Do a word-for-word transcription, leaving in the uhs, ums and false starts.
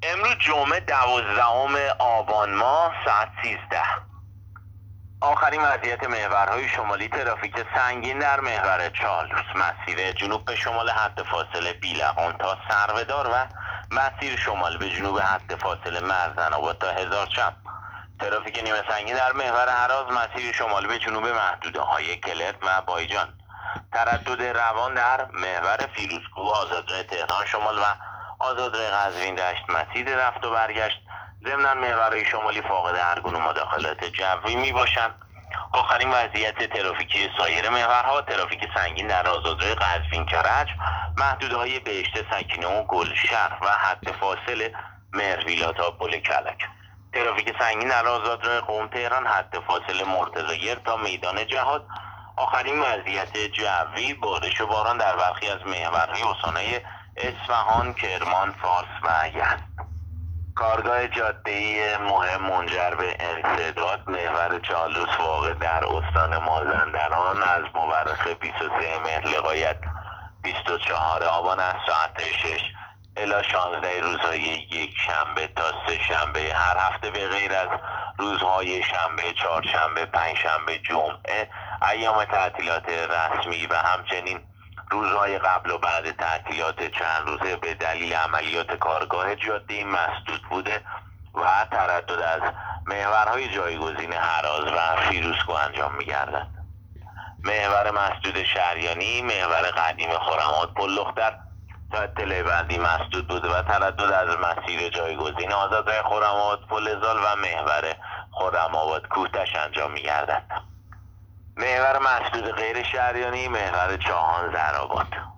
امروز جمعه دوازدهم آبان ماه ساعت سیزده. آخرین وضعیت محورهای شمالی ترافیک سنگین در محور چالوس، مسیر جنوب به شمال حد فاصله بیلقان تا سروه‌دار و مسیر شمال به جنوب حد فاصله مرزن‌آباد تا هزار چپ. ترافیک نیمه سنگین در محور هراز، مسیر شمال به جنوب محدوده های کلرک و بایجان. تردد روان در محور فیروزکوه، آزادراه تهران شمال و آزادراه قزوین دشت مسیر رفت و برگشت. ضمناً محورهای شمالی فاقد هر گونه مداخلات جوی می باشند. آخرین وضعیت ترافیکی سایر محورها، ترافیک سنگین در آزادراه قزوین کرج، محدوده های بهشت سکینه و گلشهر و حد فاصل مهرویلا تا پل کلک. ترافیک سنگین در آزادراه قم تهران، حد فاصل مرتضی تا میدان جهاد. آخرین وضعیت جوی، بارش و باران در برخی از محورهای استانهای اصفهان، کرمان، فارس و یزد. کارگاه جاده‌ای مهم منجر به انسداد محور چالوس واقع در استان مازندران از مورخ بیست و سه مهر لغایت بیست و چهار آبان از ساعت شش الی شانزده روزهای یک شنبه تا سه شنبه هر هفته به غیر از روزهای شنبه، چهارشنبه، پنجشنبه، جمعه، ایام تعطیلات رسمی و همچنین روزهای قبل و بعد تعطیلات چند روزه به دلیل عملیات کارگاه جاده مسدود بوده و تردد از محورهای جایگزین هراز و فیروزکوه انجام می‌گردد. محور مسدود شهریانی، محور قدیم خرم‌آباد پل لختر تا اطلاع بعدی مسدود بوده و تردد از مسیر جایگزین آزادراه خرم‌آباد پل زال و محور خرم‌آباد کوهتش انجام می‌گردد. محور مسدود غیر شهریانی، محور چاهان زهرآباد.